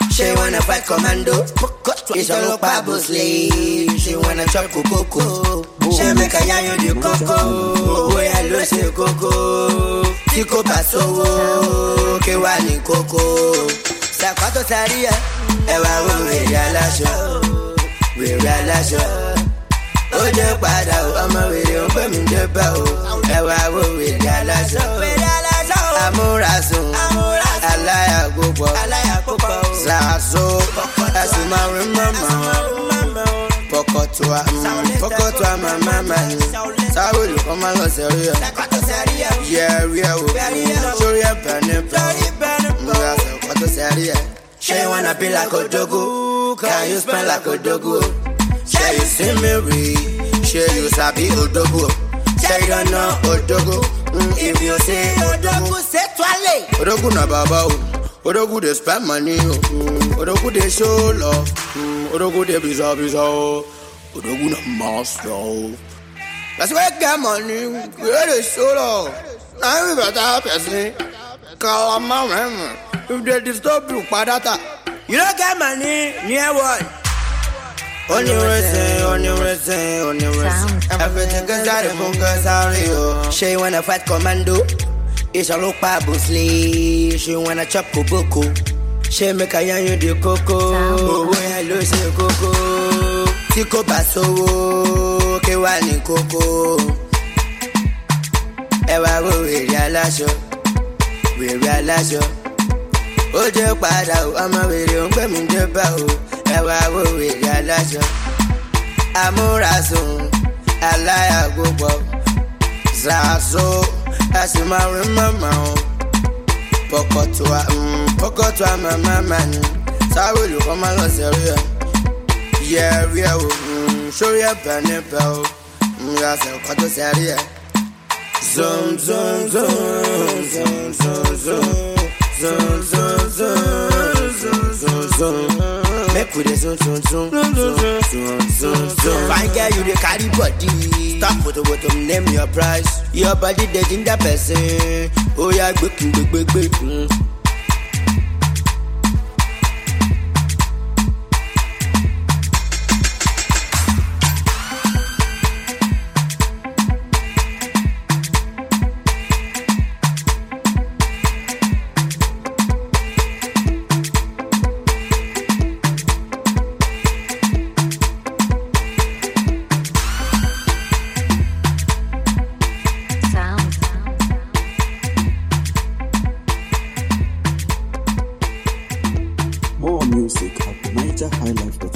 She wanna fight commando. It's all about slave. She wanna chop cocoa. She make a yarn you the cocoa. Where I lose the cocoa. Tico paso. Kewani coco. Sapato saria. Ewa we realize. Oje padà o, ọmọ wèrè ń pè mí débà o. Ẹwà wo wèrè aláṣọ. Amúrasùn, aláyà púpọ̀. Ṣàṣọ, ẹ̀sùn máa rí mọ́mọ́. Pọ̀kọ̀tùà màmá ni. Sáwọ́ olùkọ́ máa lọ sẹ́rí ẹ̀. Yẹ̀rí ẹ̀ wò. Sórí ẹ̀ bẹ̀rẹ̀ múra sọ̀kọ́ tó sẹ́rí ẹ̀. Ṣé you wanna be like Odogu? Can you spend like Odogu? Say you see me read, say you sabi Odogu. Say you don't know Odogu. If you say Odogu, say twale. Odogu na baba o. Odogu dey spend money o. Odogu dey show love. Odogu dey bizarre o. Odogu na master o. That's why get money, we dey show love. Now we better person. Call my man. If they disturb you, padata. You don't get money, near one. Only reason. Everything goes out of focus, sorry. She wanna fight commando. It's all about slave. She wanna chop cocoa. She make a yarn you the cocoa. When I lose the cocoa. Tico paso. Kewani coco. Ewa we realize. Oje padà o, ọmọ wèrè ń pè mí débà o. Ẹwà wo wèrè aláṣọ. Amúrasùn, aláyà púpọ̀. Ṣàṣọ, ẹ̀sùn máa rí mọ́mọ́ o. Pọ̀kọ̀tùà màmá ni. Sáwọ́ olùkọ́ máa lọ sẹ́rí ẹ̀. Yẹ̀rí ẹ̀ wò. Sórí ẹ̀ bẹ̀rẹ̀ o. Múra sọ̀kọ́ tó sẹ́rí ẹ̀. Zoom. Make we dey zoom. Fine girl, you dey carry body. Stop photo, name your price. Your body dey ginger person. Oh yeah, gbek. More music at NigerHighlife.com.